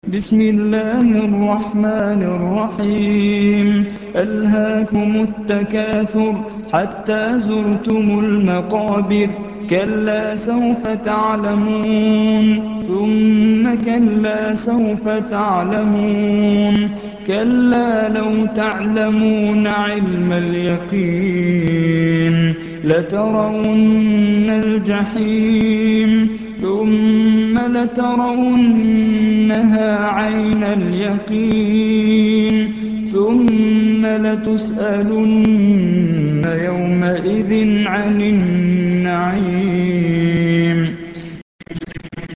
بسم الله الرحمن الرحيم ألهاكم التكاثر حتى زرتم المقابر كلا سوف تعلمون ثم كلا سوف تعلمون كلا لو تعلمون علم اليقين لترون الجحيم ثم لترونها عين اليقين ثم لتسألن يومئذ عن النعيم